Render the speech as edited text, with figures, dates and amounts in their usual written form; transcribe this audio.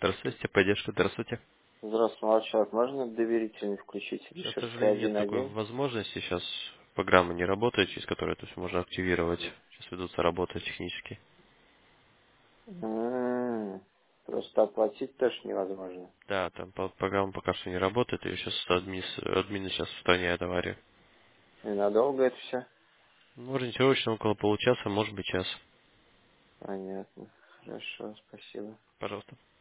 Здравствуйте, поддержка, здравствуйте. Здравствуйте, молодой человек. Можно доверительный включить Сейчас, к решетка сожалению, нет такой 1.1? возможности. Сейчас программа не работает, через которую это все можно активировать. Сейчас ведутся работы технические. Просто оплатить тоже невозможно. Да, там программа пока что не работает, ее сейчас админы сейчас устраняют аварию. И надолго это все? Ну, ориентировочно около получаса, может быть час. Понятно. Хорошо, спасибо. Пожалуйста.